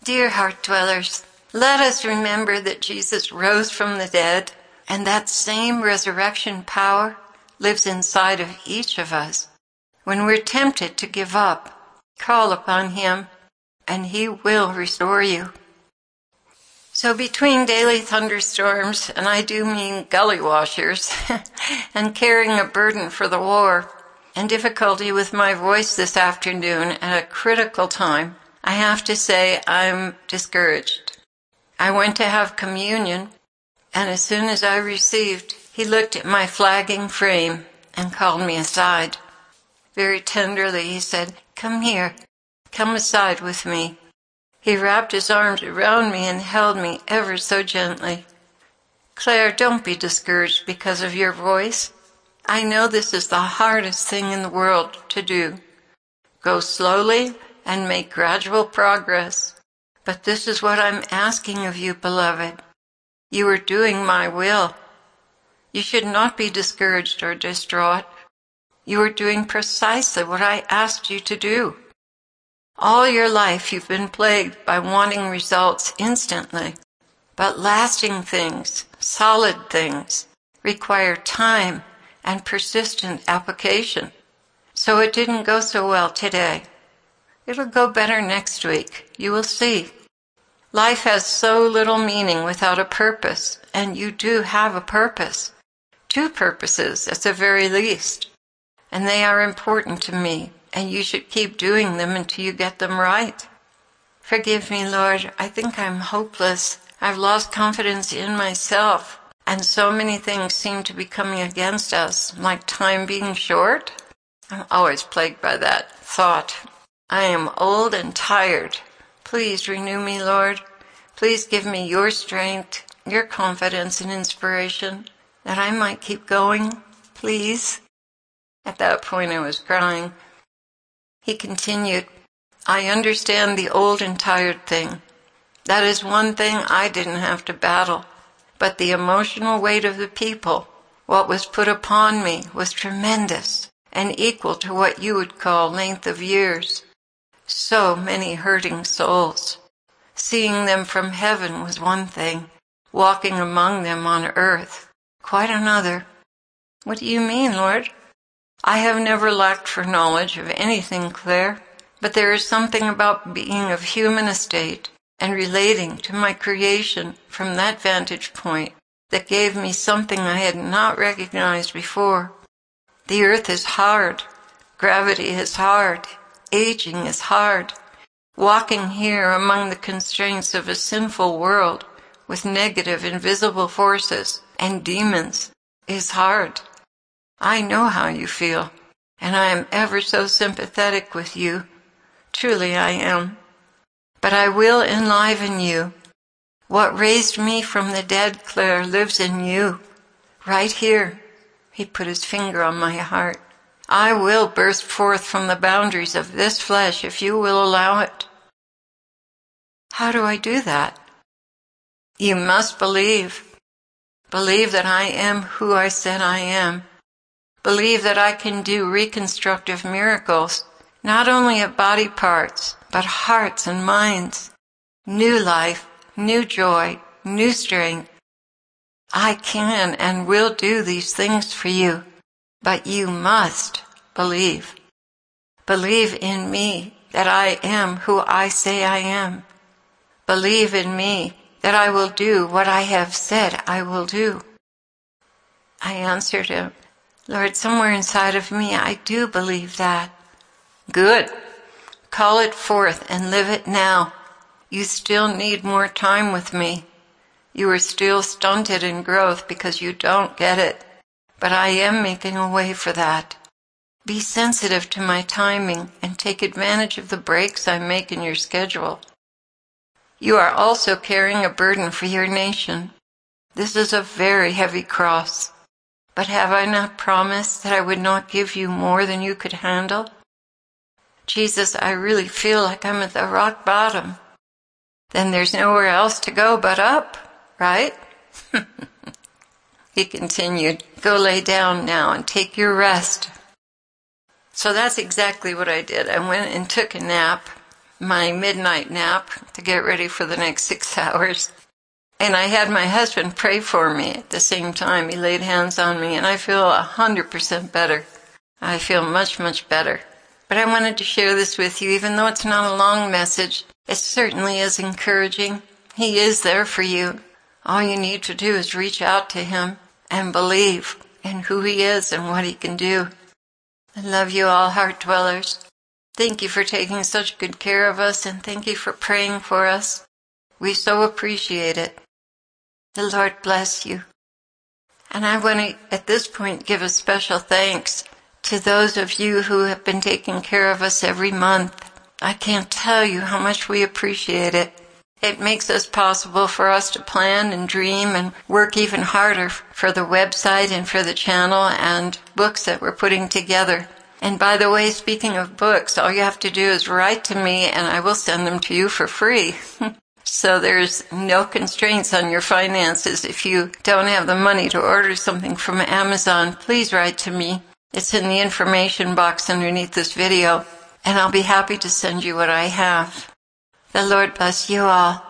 Dear heart dwellers, let us remember that Jesus rose from the dead, and that same resurrection power lives inside of each of us. When we're tempted to give up, call upon Him, and He will restore you. So between daily thunderstorms, and I do mean gully washers, and carrying a burden for the war, and difficulty with my voice this afternoon at a critical time, I have to say I'm discouraged. I went to have communion, and as soon as I received, he looked at my flagging frame and called me aside. Very tenderly he said, "Come here, come aside with me." He wrapped his arms around me and held me ever so gently. "Claire, don't be discouraged because of your voice. I know this is the hardest thing in the world to do. Go slowly and make gradual progress. But this is what I'm asking of you, beloved. You are doing my will. You should not be discouraged or distraught. You are doing precisely what I asked you to do. All your life you've been plagued by wanting results instantly. But lasting things, solid things, require time and persistent application. So it didn't go so well today. It'll go better next week. You will see. Life has so little meaning without a purpose, and you do have a purpose. 2 purposes at the very least. And they are important to me, and you should keep doing them until you get them right. Forgive me, Lord. I think I'm hopeless. I've lost confidence in myself, and so many things seem to be coming against us, like time being short. I'm always plagued by that thought. I am old and tired. Please renew me, Lord. Please give me your strength, your confidence and inspiration, that I might keep going, please. At that point I was crying. He continued, "I understand the old and tired thing. That is one thing I didn't have to battle. But the emotional weight of the people, what was put upon me, was tremendous and equal to what you would call length of years. So many hurting souls. Seeing them from heaven was one thing. Walking among them on earth, quite another." "What do you mean, Lord?" "I have never lacked for knowledge of anything, Claire, but there is something about being of human estate and relating to my creation from that vantage point that gave me something I had not recognized before. The earth is hard. Gravity is hard. Aging is hard. Walking here among the constraints of a sinful world with negative invisible forces and demons is hard. I know how you feel, and I am ever so sympathetic with you. Truly I am. But I will enliven you. What raised me from the dead, Claire, lives in you. Right here." He put his finger on my heart. "I will burst forth from the boundaries of this flesh if you will allow it." How do I do that? You must believe. Believe that I am who I said I am. Believe that I can do reconstructive miracles, not only of body parts, but hearts and minds. New life, new joy, new strength. I can and will do these things for you, but you must believe. Believe in me that I am who I say I am. Believe in me that I will do what I have said I will do. I answered him, "Lord, somewhere inside of me I do believe that." "Good. Call it forth and live it now. You still need more time with me. You are still stunted in growth because you don't get it, but I am making a way for that. Be sensitive to my timing and take advantage of the breaks I make in your schedule. You are also carrying a burden for your nation. This is a very heavy cross. But have I not promised that I would not give you more than you could handle? Jesus, I really feel like I'm at the rock bottom. Then there's nowhere else to go but up, right?" He continued, "Go lay down now and take your rest." So that's exactly what I did. I went and took a nap. my midnight nap to get ready for the next 6 hours. And I had my husband pray for me at the same time. He laid hands on me, and I feel 100% better. I feel much, much better. But I wanted to share this with you, even though it's not a long message. It certainly is encouraging. He is there for you. All you need to do is reach out to him and believe in who he is and what he can do. I love you all, heart dwellers. Thank you for taking such good care of us, and thank you for praying for us. We so appreciate it. The Lord bless you. And I want to, at this point, give a special thanks to those of you who have been taking care of us every month. I can't tell you how much we appreciate it. It makes it possible for us to plan and dream and work even harder for the website and for the channel and books that we're putting together. And by the way, speaking of books, all you have to do is write to me and I will send them to you for free. So there's no constraints on your finances. If you don't have the money to order something from Amazon, please write to me. It's in the information box underneath this video, and I'll be happy to send you what I have. The Lord bless you all.